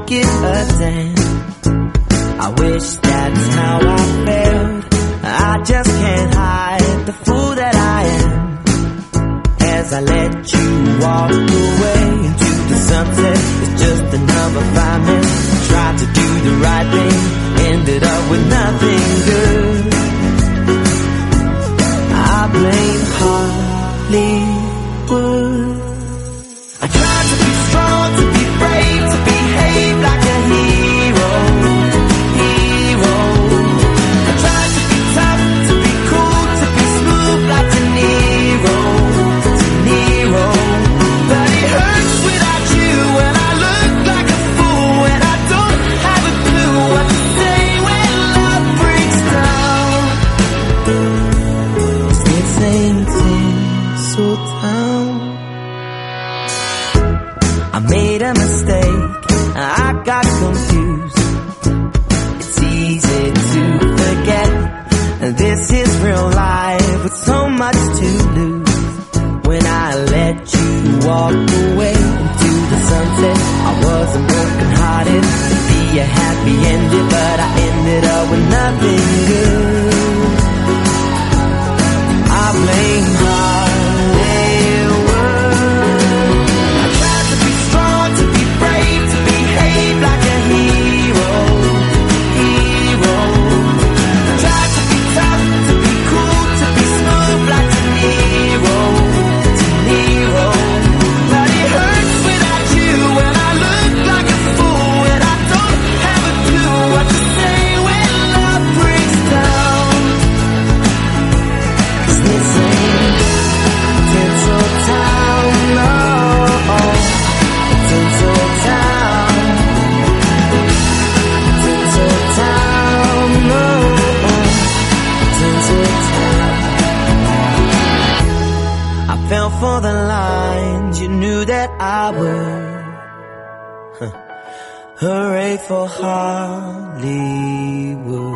give a damn. I wish that's how I felt. I just can't hide the fool that I am. As I let you walk away into the sunset, it's just another 5 minutes. Tried to do the right thing, ended up with nothing good. I blame Hollywood. I tried to be strong, to be brave, to behave like a hero. I tried to be tough, to be cool, to be smooth like De Niro. But it hurts without you, and I look like a fool, and I don't have a clue what to say when love breaks down. It's this same tinsel town. I made a mistake, I got confused. It's easy to forget, this is real life with so much to lose. When I let you walk away into the sunset, I wasn't broken hearted to be a happy ending, but I ended up with nothing good. I blame Hollywood. I tried to be strong, to be brave, to behave like a hero. I tried to be tough, to be cool, to be smooth like De Niro. But it hurts without you, and I look like a fool, and I don't have a clue what to say when love breaks down. 'Cause this ain't Tinsel Town, no. Tinsel Town. Tinsel Town, no. Tinsel Town. I fell for the lines, you knew that I would. Hooray for Hollywood.